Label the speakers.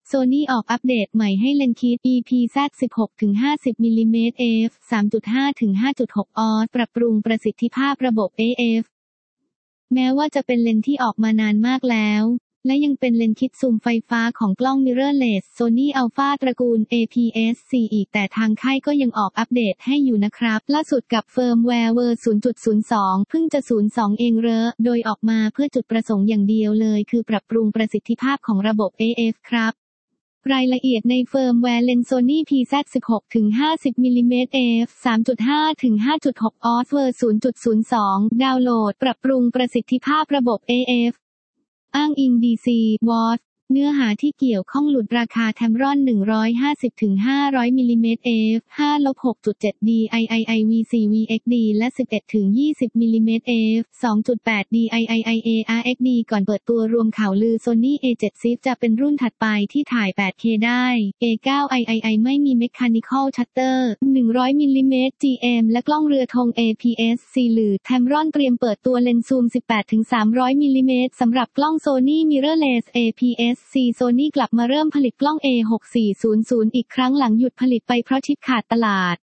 Speaker 1: Sony ออกอัปเดตใหม่ให้เลนส์คิด EPZ 16-50 มิลลิเมตร f 3.5-5.6 ออสปรับปรุงประสิทธิภาพระบบ AF แม้ว่าจะเป็นเลนส์ที่ออกมานานมากแล้วและยังเป็นเลนส์คิดซูมไฟฟ้าของกล้อง Mirrorless Sony Alpha ตระกูล APS-C อีกแต่ทางค่ายก็ยังออกอัปเดตให้อยู่นะครับล่าสุดกับเฟิร์มแวร์เวอร์ 0.02 เพิ่งจะ 02 เองโดยออกมาเพื่อจุดประสงค์อย่างเดียวเลยคือปรับปรุงประสิทธิภาพของระบบ AF ครับรายละเอียดในเฟิร์มแวร์เลนส์ Sony PZ 16-50 มิลลิเมตร f 3.5-5.6 ออสเวอร์ 0.02 ดาวน์โหลดปรับปรุงประสิทธิภาพระบบ AF อ้างอิง DC Watch เนื้อหาที่เกี่ยวข้องหลุดราคาแทมรอน 150-500 มิลลิเมตร f 5-6.7 DIII VC VXD และ 11-20 มิลลิเมตร f 2.8 DIII ARXD ก่อนเปิดตัวรวมข่าวลือ Sony A7 Civ จะเป็นรุ่นถัดไปที่ถ่าย 8K ได้ A9 III ไม่มี Mechanical Shutter 100 มิลลิเมตร GM และกล้องเรือธง APS-C หรือแทมรอนเตรียมเปิดตัวเลนส์ซูม 18-300 มิลลิเมตรสำหรับกล้อง Sony Mirrorless APS-C Sony กลับมาเริ่มผลิตกล้อง A6400 อีกครั้งหลังหยุดผลิตไปเพราะชิปขาดตลาด